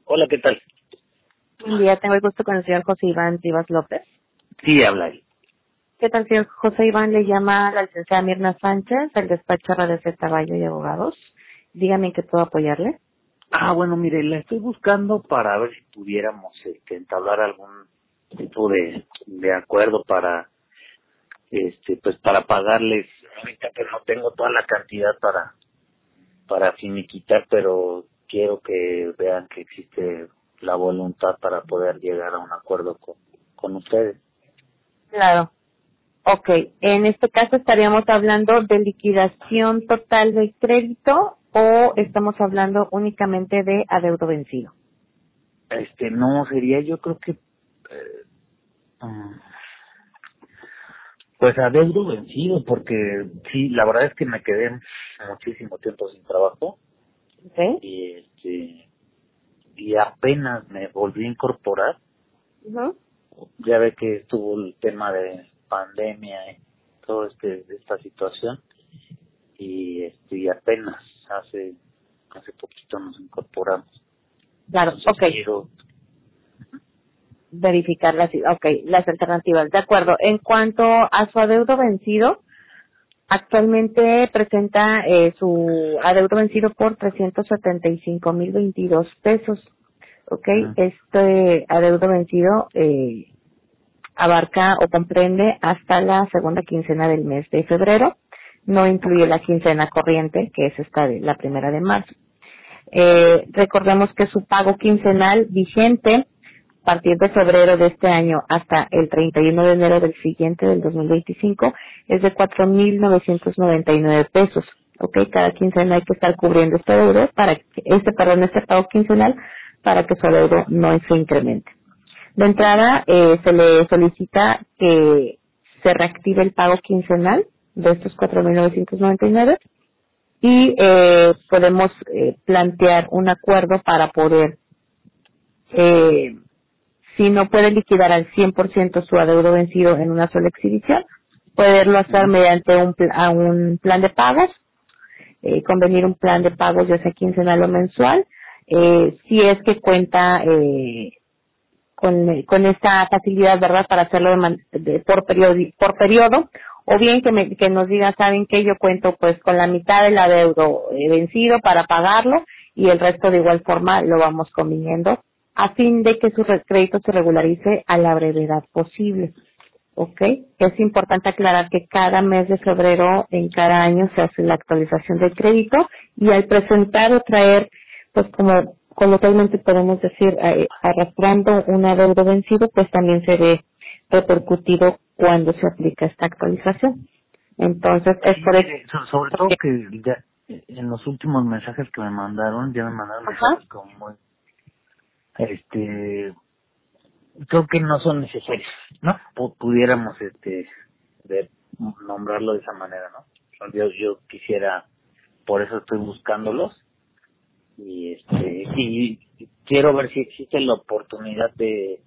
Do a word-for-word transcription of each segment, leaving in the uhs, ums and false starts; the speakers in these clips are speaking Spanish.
Hola, ¿qué tal? Buen día, tengo el gusto con el señor José Iván Rivas López. Sí, habla él. ¿Qué tal, señor José Iván? Le llama la licenciada Mirna Sánchez, del despacho R D C Caballo y Abogados. Dígame en qué puedo apoyarle. Ah, bueno, mire, la estoy buscando para ver si pudiéramos este, entablar algún tipo de, de acuerdo para, este, pues para pagarles. Ahorita que no tengo toda la cantidad para, para finiquitar, pero quiero que vean que existe la voluntad para poder llegar a un acuerdo con, con ustedes. Claro. Ok, en este caso estaríamos hablando de liquidación total del crédito o estamos hablando únicamente de adeudo vencido. Este, no, sería yo creo que, eh, mm, pues adeudo vencido, porque sí, la verdad es que me quedé muchísimo tiempo sin trabajo ¿Ok? y este y apenas me volví a incorporar. Ujú. Ya ve que estuvo el tema de pandemia y todo este esta situación y este y apenas hace hace poquito nos incorporamos. Claro, Entonces ok. quiero Verificar las, okay, las alternativas. De acuerdo. En cuanto a su adeudo vencido, actualmente presenta eh, su adeudo vencido por trescientos setenta y cinco mil veintidós pesos. Ok, ajá, este adeudo vencido eh, abarca o comprende hasta la segunda quincena del mes de febrero. No incluye la okay, quincena corriente, que es esta de la primera de marzo. okay, Eh, recordemos que su pago quincenal vigente a partir de febrero de este año hasta el treinta y uno de enero del siguiente, del dos mil veinticinco, es de cuatro mil novecientos noventa y nueve pesos. Ok, cada quincena hay que estar cubriendo este adeudo para que, este, perdón, este pago quincenal para que su adeudo no se incremente. De entrada, eh, se le solicita que se reactive el pago quincenal de estos cuatro mil novecientos noventa y nueve y eh, podemos eh, plantear un acuerdo para poder, eh, si no puede liquidar al cien por ciento su adeudo vencido en una sola exhibición, poderlo hacer ajá, mediante un, pl- a un plan de pagos, eh, convenir un plan de pagos ya sea quincenal o mensual, eh, si es que cuenta eh, con, con esta facilidad, ¿verdad?, para hacerlo de man- de- por, periodo, por periodo, o bien que, me, que nos diga, ¿saben qué? Yo cuento pues con la mitad del adeudo eh, vencido para pagarlo y el resto de igual forma lo vamos conviniendo a fin de que su re- crédito se regularice a la brevedad posible. ¿Ok? Es importante aclarar que cada mes de febrero en cada año se hace la actualización del crédito y al presentar o traer, pues como coloquialmente podemos decir, eh, arrastrando un adeudo vencido, pues también se ve repercutido cuando se aplica esta actualización. Entonces, es sí, por eso mire, so- sobre todo que... que ya en los últimos mensajes que me mandaron, ya me mandaron Ajá. mensajes como muy, este, creo que no son necesarios, ¿no? Pu- pudiéramos, este, de nombrarlo de esa manera, ¿no? Yo, yo quisiera, por eso estoy buscándolos y, este, y quiero ver si existe la oportunidad de,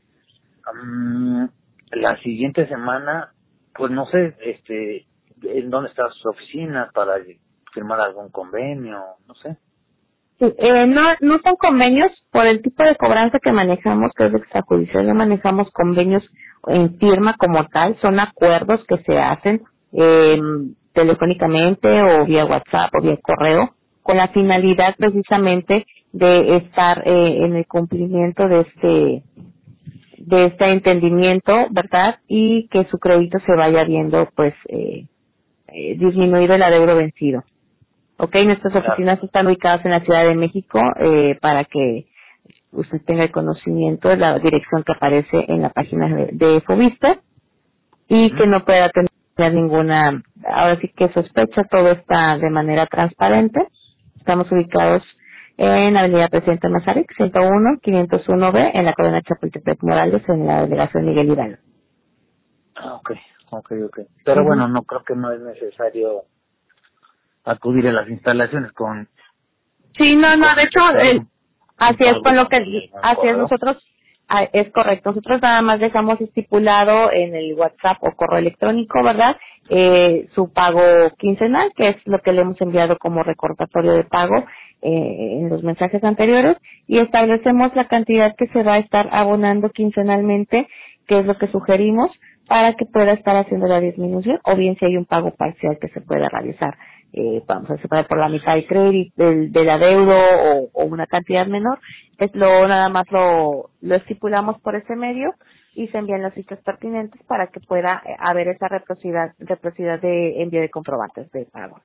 mm, la siguiente semana, pues no sé, este, en dónde está su oficina para firmar algún convenio, no sé. Sí, eh, no, no son convenios por el tipo de cobranza que manejamos, que es extrajudicial, no manejamos convenios en firma como tal, son acuerdos que se hacen eh, telefónicamente o vía WhatsApp o vía correo, con la finalidad precisamente de estar eh, en el cumplimiento de este de este entendimiento, ¿verdad? Y que su crédito se vaya viendo, pues, eh, eh, disminuido el adeudo vencido. Ok, nuestras Claro. oficinas están ubicadas en la Ciudad de México eh, para que usted tenga el conocimiento de la dirección que aparece en la página de, de Fobiste y Ujú. que no pueda tener ninguna, ahora sí que sospecha, todo está de manera transparente. Estamos ubicados en Avenida Presidente Mazarik, ciento uno, quinientos uno B, en la colonia Chapultepec Morales, en la delegación Miguel Hidalgo. Ah, ok, ok, ok. Pero Ujú. bueno, no creo que no es necesario acudir a las instalaciones con, Sí, no, no, de hecho, contestar el, un, un así es con algo lo con que, algún así es correo. nosotros, ah, es correcto, nosotros nada más dejamos estipulado en el WhatsApp o correo electrónico, ¿verdad? Eh, su pago quincenal, que es lo que le hemos enviado como recordatorio de pago, eh, en los mensajes anteriores, y establecemos la cantidad que se va a estar abonando quincenalmente, que es lo que sugerimos, para que pueda estar haciendo la disminución, o bien si hay un pago parcial que se pueda realizar, eh, vamos a separar por la mitad de crédito, del, del adeudo o, o una cantidad menor, es lo, nada más lo, lo estipulamos por ese medio y se envían las fichas pertinentes para que pueda eh, haber esa reciprocidad, reciprocidad de envío de comprobantes de pago.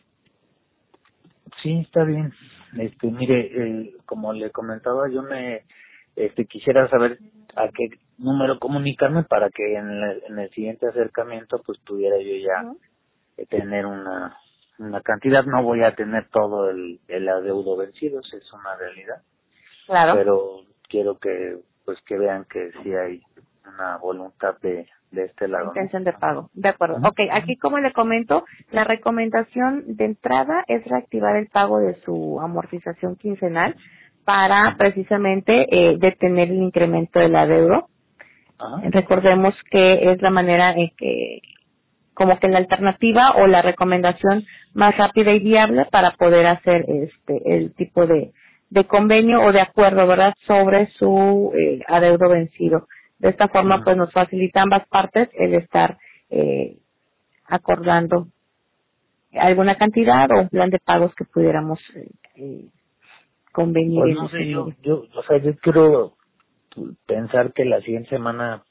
Sí, está bien. Este, mire, eh, como le comentaba, yo me este quisiera saber a qué número comunicarme para que en, la- en el siguiente acercamiento pues pudiera yo ya Uh-huh. eh, tener una una cantidad. No voy a tener todo el, el adeudo vencido, eso es una realidad, Claro. pero quiero que pues que vean que sí hay una voluntad de de este La lado, ¿no? intención de pago. De acuerdo. Ujú. Ok, aquí como le comento, la recomendación de entrada es reactivar el pago de su amortización quincenal para precisamente eh, detener el incremento del adeudo. Ajá. Recordemos que es la manera en que, como que la alternativa o la recomendación más rápida y viable para poder hacer este el tipo de, de convenio o de acuerdo, ¿verdad?, sobre su eh, adeudo vencido. De esta forma, Ujú. pues nos facilita a ambas partes el estar eh, acordando alguna cantidad o un plan de pagos que pudiéramos eh, eh, convenir Pues en no ese sé, yo, medio. yo, o sea, yo quiero pensar que la siguiente semana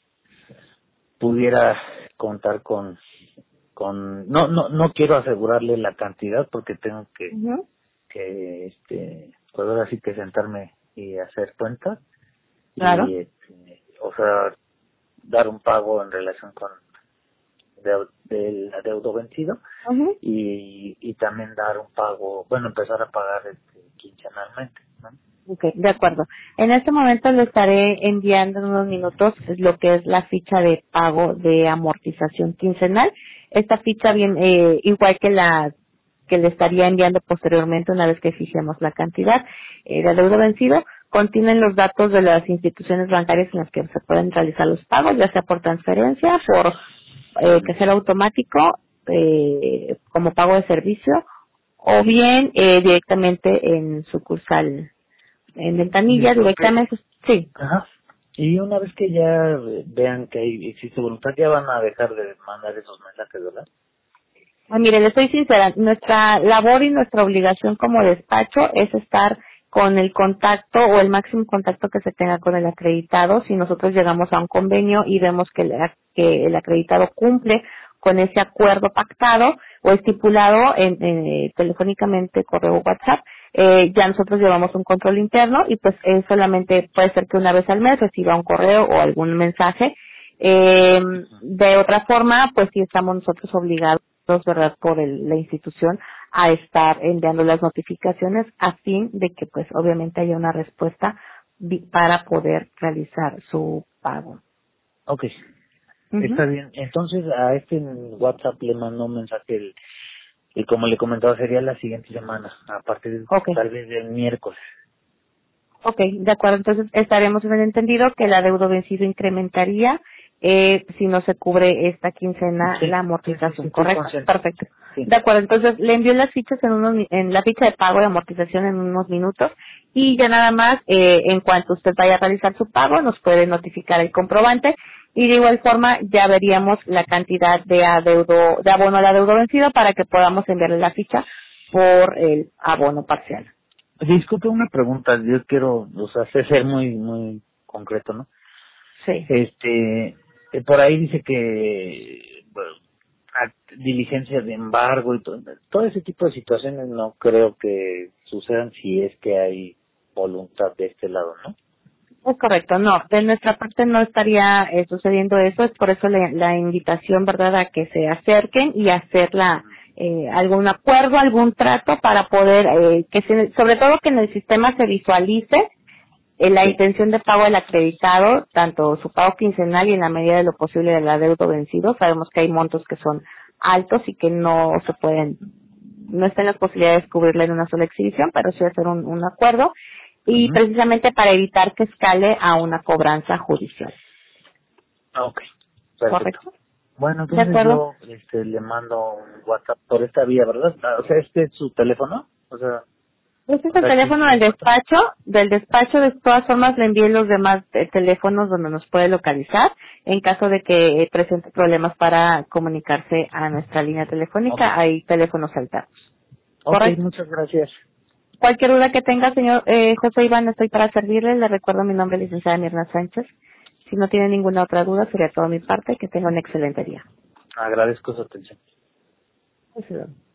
pudiera contar con, con, no, no, no quiero asegurarle la cantidad porque tengo que, Ujú. que, este, pues ahora sí que sentarme y hacer cuentas Claro. y, este, o sea, dar un pago en relación con deu- del adeudo vencido Ujú. y, y también dar un pago, bueno, empezar a pagar este, quincenalmente, ¿no? Ok, de acuerdo. En este momento le estaré enviando en unos minutos lo que es la ficha de pago de amortización quincenal. Esta ficha, bien, eh, igual que la que le estaría enviando posteriormente una vez que fijemos la cantidad eh, de adeudo vencido, contienen los datos de las instituciones bancarias en las que se pueden realizar los pagos, ya sea por transferencia, por eh, cajero automático, eh, como pago de servicio, o bien eh, directamente en sucursal en ventanilla Listo, ok. directamente, sí. Ajá. Y una vez que ya eh, vean que hay, existe voluntad, ya van a dejar de mandar esos mensajes, ¿verdad? Ah, mire, le soy sincera, nuestra labor y nuestra obligación como despacho es estar con el contacto o el máximo contacto que se tenga con el acreditado. Si nosotros llegamos a un convenio y vemos que el, que el acreditado cumple con ese acuerdo pactado o estipulado en, en, telefónicamente, correo o WhatsApp, eh, ya nosotros llevamos un control interno y pues eh, solamente puede ser que una vez al mes reciba un correo o algún mensaje. Eh, de otra forma, pues sí estamos nosotros obligados, ¿verdad?, por el, la institución a estar enviando las notificaciones a fin de que pues obviamente haya una respuesta vi- para poder realizar su pago. Ok, Ujú. está bien. Entonces a este WhatsApp le mando un mensaje el, y como le comentaba sería la siguiente semana, a partir Ok. tal vez del miércoles. Ok, de acuerdo. Entonces estaremos en el entendido que el adeudo vencido incrementaría eh, si no se cubre esta quincena Sí, la sí, sí, sí, amortización, estoy ¿correcto? consciente. Perfecto. Sí. De acuerdo, entonces le envío las fichas en unos mi- en la ficha de pago de amortización en unos minutos y ya nada más eh, en cuanto usted vaya a realizar su pago nos puede notificar el comprobante y de igual forma ya veríamos la cantidad de adeudo de abono al adeudo vencido para que podamos enviarle la ficha por el abono parcial. Disculpe una pregunta, yo quiero, o sea, sé ser muy, muy concreto, ¿no? Sí. Este, eh, por ahí dice que, bueno, act- diligencias de embargo y todo, todo ese tipo de situaciones no creo que sucedan si es que hay voluntad de este lado, ¿no? Es correcto, no, de nuestra parte no estaría eh, sucediendo eso, es por eso la, la invitación, ¿verdad?, a que se acerquen y hacer la, eh, algún acuerdo, algún trato para poder, eh, que se, sobre todo que en el sistema se visualice eh, la Sí. intención de pago del acreditado, tanto su pago quincenal y en la medida de lo posible del adeudo vencido. Sabemos que hay montos que son altos y que no se pueden, no están las posibilidades de cubrirla en una sola exhibición, pero sí hacer un, un acuerdo y Ujú. precisamente para evitar que escale a una cobranza judicial. Ah, ok, perfecto. ¿Correcto? Bueno, ¿De entonces acuerdo? yo este, le mando un WhatsApp por esta vía, ¿verdad? Ah, o sea, ¿este es su teléfono? O sea, Este es el teléfono del despacho, del despacho, de todas formas le envié los demás eh, teléfonos donde nos puede localizar en caso de que presente problemas para comunicarse a nuestra línea telefónica, Okay. hay teléfonos alternos. Ok, ¿Correcto? muchas gracias. Cualquier duda que tenga, señor eh, José Iván, estoy para servirle, le recuerdo mi nombre, licenciada Mirna Sánchez. Si no tiene ninguna otra duda, sería todo mi parte, que tenga un excelente día. Agradezco su atención. Pues,